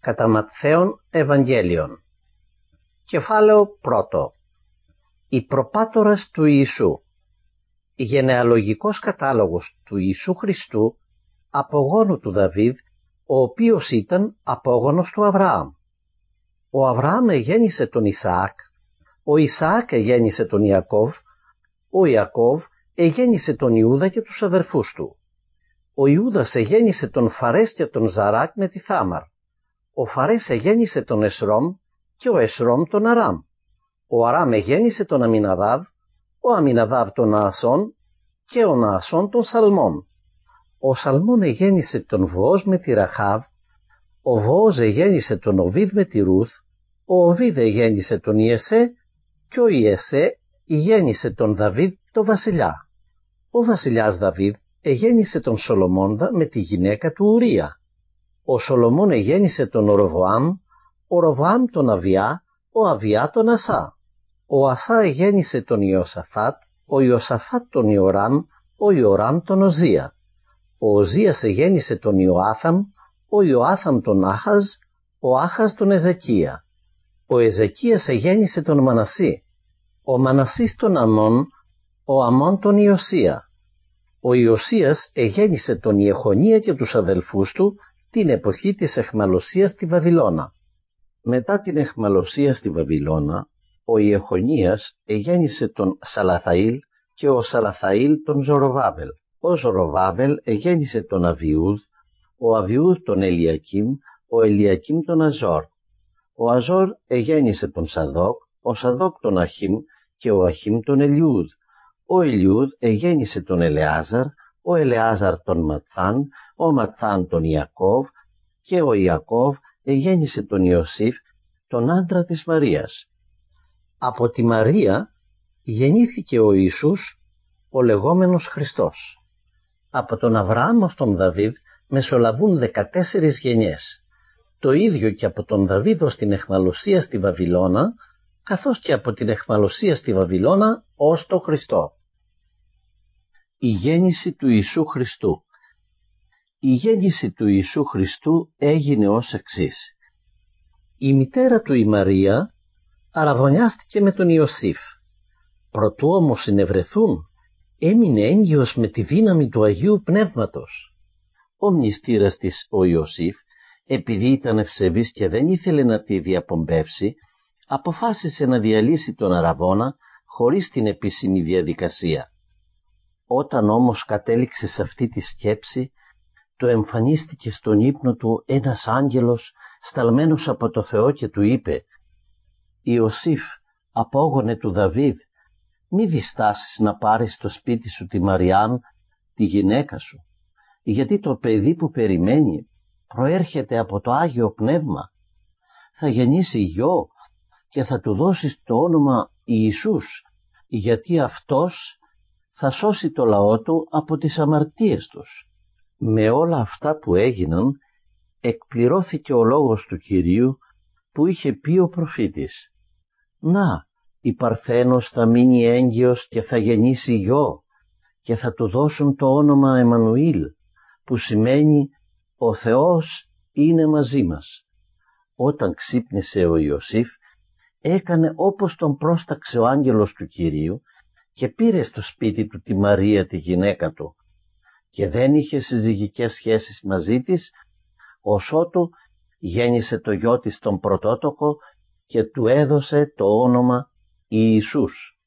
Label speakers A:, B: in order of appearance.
A: κατά Ματθαίον Ευαγγέλιον. Κεφάλαιο 1. Οι προπάτορες του Ιησού. Γενεαλογικός κατάλογος του Ιησού Χριστού, απογόνου του Δαβίδ, ο οποίος ήταν απόγονος του Αβραάμ. Ο Αβραάμ εγέννησε τον Ισαάκ, ο Ισαάκ εγέννησε τον Ιακώβ, ο Ιακώβ εγέννησε τον Ιούδα και τους αδερφούς του. Ο Ιούδας εγέννησε τον Φαρές και τον Ζαράκ με τη Θάμαρ. Ο Φαρές εγέννησε τον Εσρόμ και ο Εσρόμ τον Αράμ. Ο Αράμ εγέννησε τον Αμιναδάβ, ο Αμιναδάβ τον Ναασόν και ο Ναασόν τον Σαλμόν. Ο Σαλμόν εγέννησε τον Βοόζ με τη Ραχάβ, ο Βοόζ εγέννησε τον Οβίδ με τη Ρούθ, ο Οβίδ εγέννησε τον Ιεσέ και ο Ιεσέ γέννησε τον Δαβίδ τον βασιλιά. Ο βασιλιάς Δαβίδ εγέννησε τον Σολομώντα με τη γυναίκα του Ουρία. Ο Σολομών εγέννησε τον Ροβοάμ, ο Ροβοάμ τον Αβιά, ο Αβιά τον Ασά. Ο Ασά εγέννησε τον Ιωσαφάτ, ο Ιωσαφάτ τον Ιωράμ, ο Ιωράμ τον Οζία. Ο Οζίας εγέννησε τον Ιωάθαμ, ο Ιωάθαμ τον Άχαζ, ο Άχαζ τον Εζεκία. Ο Εζεκίας εγέννησε τον Μανασί, ο Μανασής τον Αμών, ο Αμών τον Ιωσία. Ο Ιωσίας εγέννησε τον Ιεχονία και τους αδελφούς του την εποχή της εχμαλωσίας στη Βαβυλώνα. Μετά την εχμαλωσία στη Βαβυλώνα, ο Ιεχονίας εγέννησε τον Σαλαθαήλ και ο Σαλαθαήλ τον Ζοροβάβελ. Ο Ζοροβάβελ εγέννησε τον Αβιούδ, ο Αβιούδ τον Ελιακίμ, ο Ελιακίμ τον Αζόρ. Ο Αζόρ εγέννησε τον Σαδόκ, ο Σαδόκ τον Αχίμ και ο Αχίμ τον Ελιούδ. Ο Ελιούδ εγέννησε τον Ελεάζαρ, ο Ελεάζαρ τον Ματθάν, ο Ματθάν τον Ιακώβ και ο Ιακώβ εγέννησε τον Ιωσήφ, τον άντρα της Μαρίας. Από τη Μαρία γεννήθηκε ο Ιησούς, ο λεγόμενος Χριστός. Από τον Αβραάμ ως τον Δαβίδ μεσολαβούν 14 γενιές. Το ίδιο και από τον Δαβίδ ως την εχμαλωσία στη Βαβυλώνα, καθώς και από την εχμαλωσία στη Βαβυλώνα ως τον Χριστό. Η γέννηση του Ιησού Χριστού. Η γέννηση του Ιησού Χριστού έγινε ως εξής. Η μητέρα του η Μαρία αραβωνιάστηκε με τον Ιωσήφ. Προτού όμως συνευρεθούν, έμεινε έγκυος με τη δύναμη του Αγίου Πνεύματος. Ο μνηστήρας της, ο Ιωσήφ, επειδή ήταν ευσεβής και δεν ήθελε να τη διαπομπεύσει, αποφάσισε να διαλύσει τον αραβώνα χωρίς την επίσημη διαδικασία. Όταν όμως κατέληξε σε αυτή τη σκέψη, του εμφανίστηκε στον ύπνο του ένας άγγελος σταλμένος από το Θεό και του είπε «Ιωσήφ, απόγονε του Δαβίδ, μη διστάσεις να πάρεις στο σπίτι σου τη Μαριάμ, τη γυναίκα σου, γιατί το παιδί που περιμένει προέρχεται από το Άγιο Πνεύμα. Θα γεννήσει γιο και θα του δώσεις το όνομα Ιησούς, γιατί αυτός θα σώσει το λαό του από τις αμαρτίες τους». Με όλα αυτά που έγιναν, εκπληρώθηκε ο λόγος του Κυρίου που είχε πει ο προφήτης. «Να, η Παρθένος θα μείνει έγκυος και θα γεννήσει γιο και θα του δώσουν το όνομα Εμμανουήλ, που σημαίνει «Ο Θεός είναι μαζί μας». Όταν ξύπνησε ο Ιωσήφ, έκανε όπως τον πρόσταξε ο άγγελος του Κυρίου και πήρε στο σπίτι του τη Μαρία τη γυναίκα του και δεν είχε συζυγικές σχέσεις μαζί της, ωσότου γέννησε το γιο της τον πρωτότοκο και του έδωσε το όνομα Ιησούς.